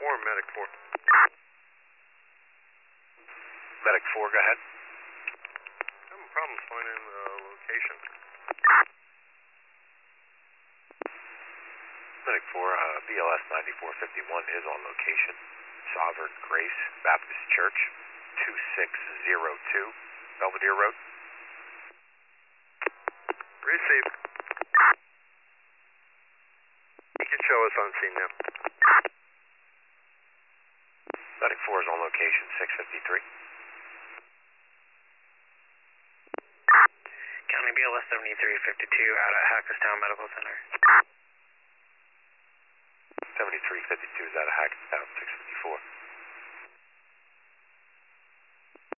Medic 4. Medic 4, go ahead. Having problems finding the location. Medic 4, BLS 9451 is on location. Sovereign Grace Baptist Church, 2602 Belvedere Road. Receive. You can show us on scene now. Medic 4 is on location, 653. County BLS 7352 out at Hackettstown Medical Center. 7352 is out of Hackettstown, 654.